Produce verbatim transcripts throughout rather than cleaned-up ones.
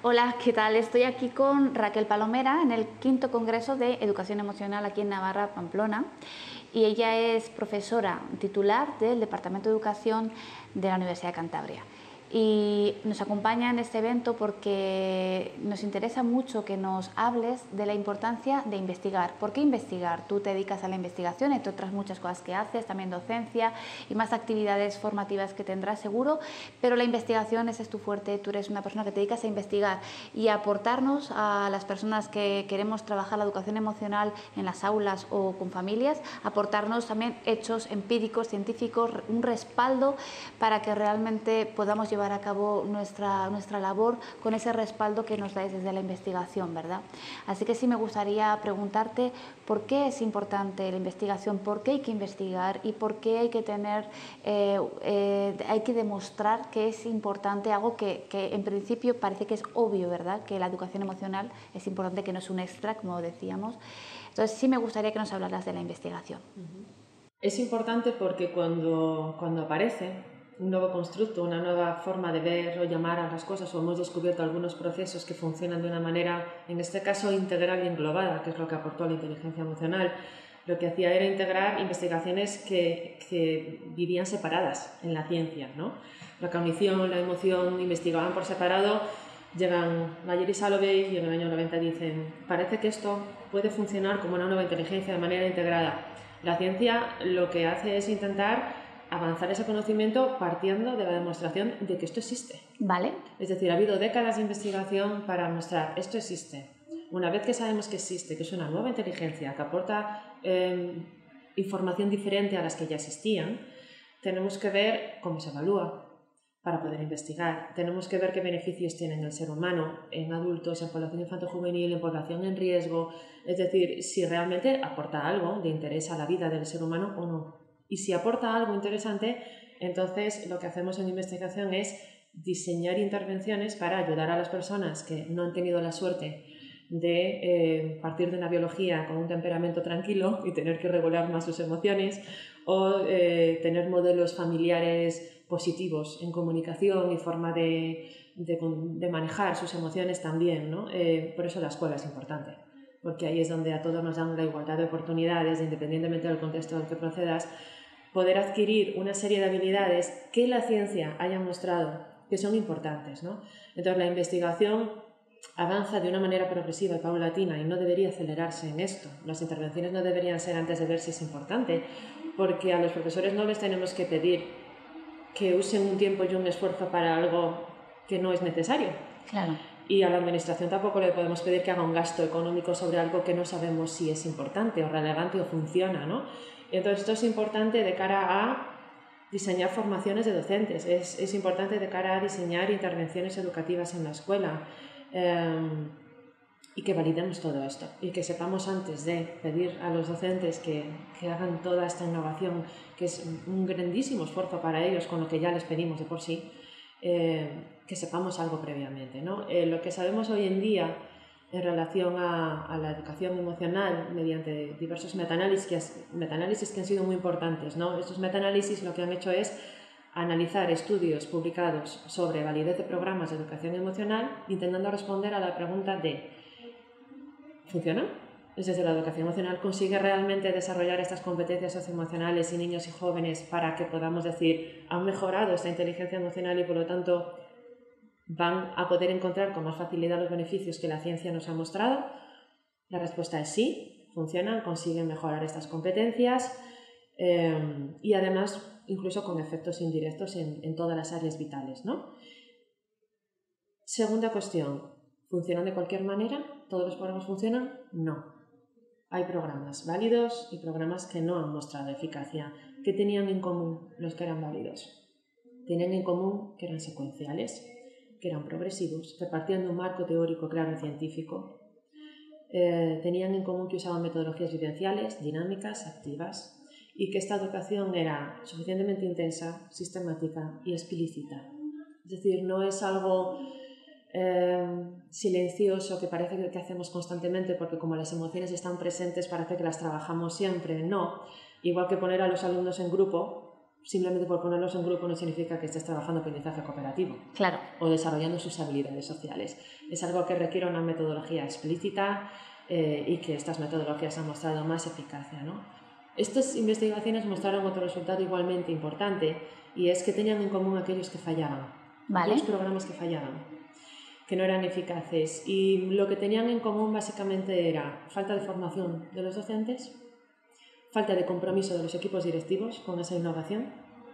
Hola, ¿qué tal? Estoy aquí con Raquel Palomera en el quinto Congreso de Educación Emocional aquí en Navarra, Pamplona, y ella es profesora titular del Departamento de Educación de la Universidad de Cantabria. Y nos acompaña en este evento porque nos interesa mucho que nos hables de la importancia de investigar. ¿Por qué investigar? Tú te dedicas a la investigación, entre otras muchas cosas que haces, también docencia y más actividades formativas que tendrás seguro, pero la investigación, ese es tu fuerte, tú eres una persona que te dedicas a investigar y a aportarnos a las personas que queremos trabajar la educación emocional en las aulas o con familias, aportarnos también hechos empíricos, científicos, un respaldo para que realmente podamos llevar a cabo nuestra, nuestra labor con ese respaldo que nos dais desde la investigación, ¿verdad? Así que sí me gustaría preguntarte por qué es importante la investigación, por qué hay que investigar y por qué hay que tener, eh, eh, hay que demostrar que es importante algo que, que en principio parece que es obvio, ¿verdad? Que la educación emocional es importante, que no es un extra, como decíamos. Entonces sí me gustaría que nos hablaras de la investigación. Es importante porque cuando, cuando aparece un nuevo constructo, una nueva forma de ver o llamar a las cosas, o hemos descubierto algunos procesos que funcionan de una manera, en este caso, integral y englobada, que es lo que aportó la inteligencia emocional, lo que hacía era integrar investigaciones que, que vivían separadas en la ciencia, ¿no? La cognición, la emoción investigaban por separado. Llegan Mayer y Salovey y en el año noventa dicen: parece que esto puede funcionar como una nueva inteligencia de manera integrada. La ciencia lo que hace es intentar avanzar ese conocimiento partiendo de la demostración de que esto existe. Vale. Es decir, ha habido décadas de investigación para mostrar esto existe. Una vez que sabemos que existe, que es una nueva inteligencia que aporta eh, información diferente a las que ya existían, tenemos que ver cómo se evalúa para poder investigar. Tenemos que ver qué beneficios tiene en el ser humano, en adultos, en población infanto-juvenil, en población en riesgo. Es decir, si realmente aporta algo de interés a la vida del ser humano o no. Y si aporta algo interesante, entonces lo que hacemos en investigación es diseñar intervenciones para ayudar a las personas que no han tenido la suerte de eh, partir de una biología con un temperamento tranquilo y tener que regular más sus emociones, o eh, tener modelos familiares positivos en comunicación y forma de, de, de manejar sus emociones también, ¿no? Eh, por eso la escuela es importante, porque ahí es donde a todos nos dan la igualdad de oportunidades, independientemente del contexto del que procedas, poder adquirir una serie de habilidades que la ciencia haya mostrado que son importantes, ¿no? Entonces la investigación avanza de una manera progresiva y paulatina y no debería acelerarse en esto. Las intervenciones no deberían ser antes de ver si es importante, porque a los profesores no les tenemos que pedir que usen un tiempo y un esfuerzo para algo que no es necesario. Claro. Y a la administración tampoco le podemos pedir que haga un gasto económico sobre algo que no sabemos si es importante o relevante o funciona, ¿no? Entonces esto es importante de cara a diseñar formaciones de docentes, es, es importante de cara a diseñar intervenciones educativas en la escuela, eh, y que validemos todo esto y que sepamos antes de pedir a los docentes que, que hagan toda esta innovación, que es un grandísimo esfuerzo para ellos con lo que ya les pedimos de por sí, eh, que sepamos algo previamente, ¿no? Eh, lo que sabemos hoy en día en relación a, a la educación emocional mediante diversos metaanálisis, metaanálisis que han sido muy importantes, ¿no? Estos metaanálisis lo que han hecho es analizar estudios publicados sobre validez de programas de educación emocional, intentando responder a la pregunta de ¿funciona? Es decir, la educación emocional consigue realmente desarrollar estas competencias socioemocionales en niños y jóvenes para que podamos decir, han mejorado esta inteligencia emocional y por lo tanto van a poder encontrar con más facilidad los beneficios que la ciencia nos ha mostrado. La respuesta es sí, funcionan, consiguen mejorar estas competencias eh, y además incluso con efectos indirectos en, en todas las áreas vitales, ¿no? Segunda cuestión, ¿funcionan de cualquier manera? ¿Todos los programas funcionan? No. Hay programas válidos y programas que no han mostrado eficacia. ¿Qué tenían en común los que eran válidos? Tenían en común que eran secuenciales, que eran progresivos, que partían de un marco teórico claro y científico. Eh, tenían en común que usaban metodologías vivenciales, dinámicas, activas, y que esta educación era suficientemente intensa, sistemática y explícita. Es decir, no es algo eh, silencioso que parece que hacemos constantemente porque como las emociones están presentes parece que las trabajamos siempre. No, igual que poner a los alumnos en grupo simplemente por ponerlos en grupo no significa que estés trabajando aprendizaje cooperativo. Claro. O desarrollando sus habilidades sociales. Es algo que requiere una metodología explícita eh, y que estas metodologías han mostrado más eficacia, ¿no? Estas investigaciones mostraron otro resultado igualmente importante y es que tenían en común aquellos que fallaban, vale. aquellos programas que fallaban, que no eran eficaces. Y lo que tenían en común básicamente era falta de formación de los docentes, falta de compromiso de los equipos directivos con esa innovación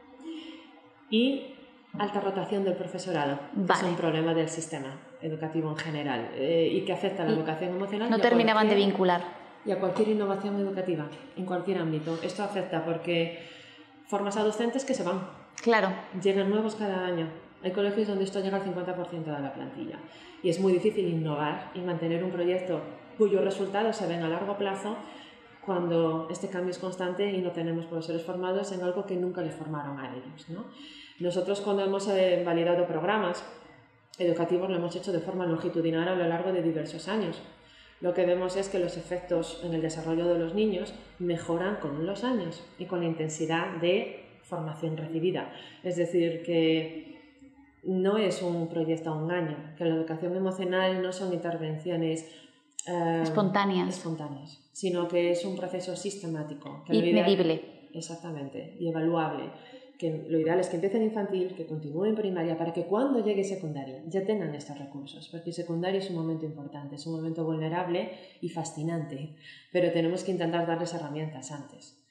y alta rotación del profesorado, vale. que es un problema del sistema educativo en general eh, y que afecta a la educación emocional. No terminaban cualquier, de vincular. Y a cualquier innovación educativa, en cualquier ámbito. Esto afecta porque formas a docentes que se van. Claro. Llegan nuevos cada año. Hay colegios donde esto llega al cincuenta por ciento de la plantilla. Y es muy difícil innovar y mantener un proyecto cuyos resultados se ven a largo plazo cuando este cambio es constante y no tenemos profesores formados en algo que nunca les formaron a ellos, ¿no? Nosotros, cuando hemos eh, validado programas educativos, lo hemos hecho de forma longitudinal a lo largo de diversos años. Lo que vemos es que los efectos en el desarrollo de los niños mejoran con los años y con la intensidad de formación recibida. Es decir, que no es un proyecto a un año, que la educación emocional no son intervenciones eh, espontáneas. espontáneas, sino que es un proceso sistemático. Que y ideal, medible. Exactamente, y evaluable. Que lo ideal es que empiece en infantil, que continúe en primaria, para que cuando llegue secundaria ya tengan estos recursos, porque secundaria es un momento importante, es un momento vulnerable y fascinante, pero tenemos que intentar darles herramientas antes.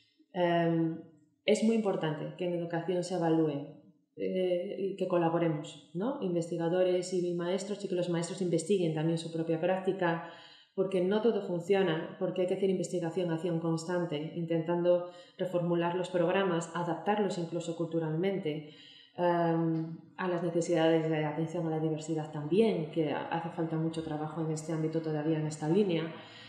Um, es muy importante que en educación se evalúe eh, y que colaboremos, ¿no? Investigadores y maestros, y que los maestros investiguen también su propia práctica, porque no todo funciona, porque hay que hacer investigación, acción constante, intentando reformular los programas, adaptarlos incluso culturalmente um, a las necesidades de atención a la diversidad también, que hace falta mucho trabajo en este ámbito todavía, en esta línea,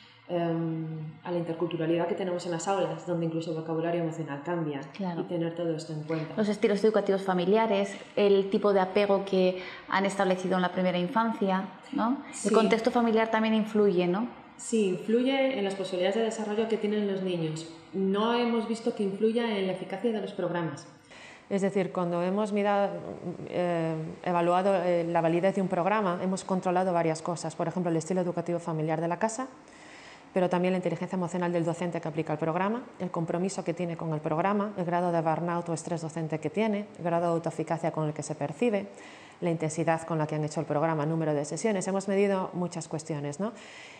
um, a la interculturalidad que tenemos en las aulas, donde incluso el vocabulario emocional cambia, claro. y tener todo esto en cuenta. Los estilos educativos familiares, el tipo de apego que han establecido en la primera infancia, ¿no? Sí. El contexto familiar también influye, ¿no? Sí, influye en las posibilidades de desarrollo que tienen los niños. No hemos visto que influya en la eficacia de los programas. Es decir, cuando hemos mirado, eh, evaluado eh, la validez de un programa, hemos controlado varias cosas. Por ejemplo, el estilo educativo familiar de la casa, pero también la inteligencia emocional del docente que aplica el programa, el compromiso que tiene con el programa, el grado de burnout o estrés docente que tiene, el grado de autoeficacia con el que se percibe, la intensidad con la que han hecho el programa, número de sesiones. Hemos medido muchas cuestiones, ¿no?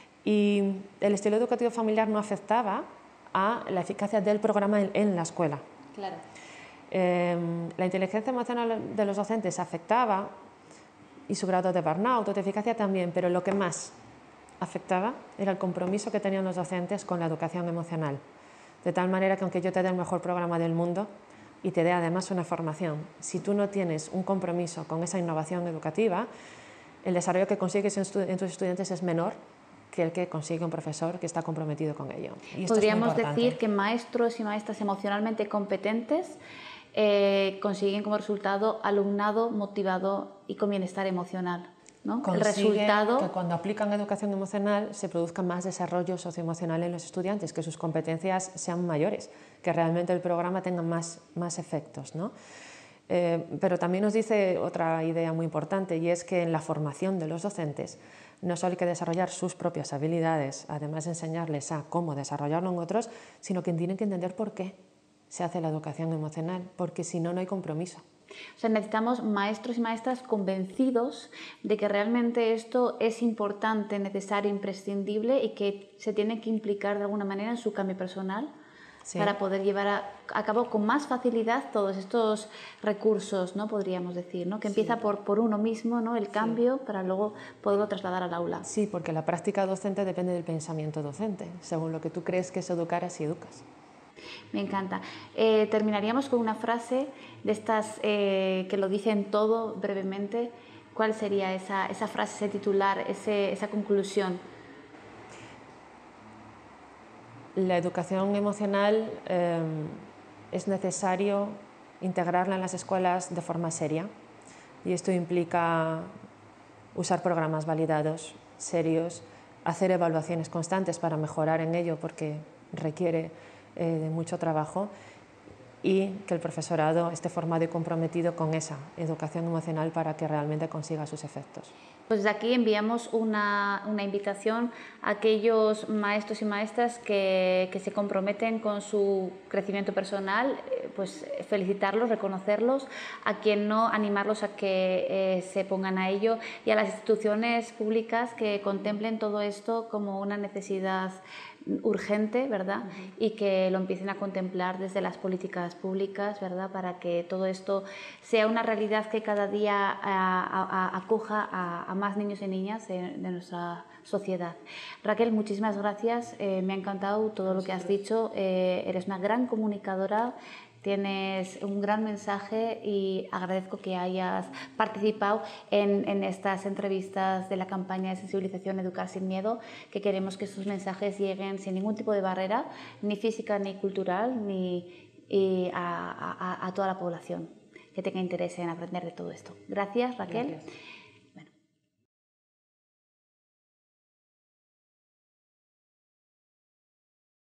Y el estilo educativo familiar no afectaba a la eficacia del programa en, en la escuela. Claro. Eh, la inteligencia emocional de los docentes afectaba y su grado de burnout, autoeficacia también, pero lo que más afectaba era el compromiso que tenían los docentes con la educación emocional. De tal manera que aunque yo te dé el mejor programa del mundo y te dé además una formación, si tú no tienes un compromiso con esa innovación educativa, el desarrollo que consigues en, en tus estudiantes es menor que el que consigue un profesor que está comprometido con ello. Y esto Podríamos es muy importante. decir que maestros y maestras emocionalmente competentes eh, consiguen como resultado alumnado motivado y con bienestar emocional, ¿no? El resultado que cuando aplican educación emocional se produzca más desarrollo socioemocional en los estudiantes, que sus competencias sean mayores, que realmente el programa tenga más, más efectos, ¿no? Eh, pero también nos dice otra idea muy importante, y es que en la formación de los docentes no solo hay que desarrollar sus propias habilidades, además de enseñarles a cómo desarrollarlo en otros, sino que tienen que entender por qué se hace la educación emocional, porque si no, no hay compromiso. O sea, necesitamos maestros y maestras convencidos de que realmente esto es importante, necesario, imprescindible y que se tiene que implicar de alguna manera en su cambio personal. Sí. Para poder llevar a, a cabo con más facilidad todos estos recursos, ¿no? Podríamos decir, ¿no? Que empieza sí. por, por uno mismo, ¿no? El cambio, sí. para luego poderlo trasladar al aula. Sí, porque la práctica docente depende del pensamiento docente. Según lo que tú crees que es educar, así educas. Me encanta. Eh, terminaríamos con una frase de estas eh, que lo dicen todo brevemente. ¿Cuál sería esa, esa frase, ese titular, ese, esa conclusión? La educación emocional eh, es necesario integrarla en las escuelas de forma seria, y esto implica usar programas validados, serios, hacer evaluaciones constantes para mejorar en ello porque requiere eh, de mucho trabajo, y que el profesorado esté formado y comprometido con esa educación emocional para que realmente consiga sus efectos. Pues de aquí enviamos una, una invitación a aquellos maestros y maestras que, que se comprometen con su crecimiento personal, pues felicitarlos, reconocerlos, a quien no, animarlos a que eh, se pongan a ello, y a las instituciones públicas que contemplen todo esto como una necesidad urgente, ¿verdad? Uh-huh. Y que lo empiecen a contemplar desde las políticas públicas, ¿verdad? Para que todo esto sea una realidad que cada día a, a, a, acoja a, a más niños y niñas de, de nuestra sociedad. Raquel, muchísimas gracias, eh, me ha encantado todo lo que has dicho, eh, eres una gran comunicadora, tienes un gran mensaje y agradezco que hayas participado en, en estas entrevistas de la campaña de sensibilización Educar sin Miedo, que queremos que estos mensajes lleguen sin ningún tipo de barrera, ni física ni cultural, ni y a, a, a toda la población que tenga interés en aprender de todo esto. Gracias, Raquel. Gracias.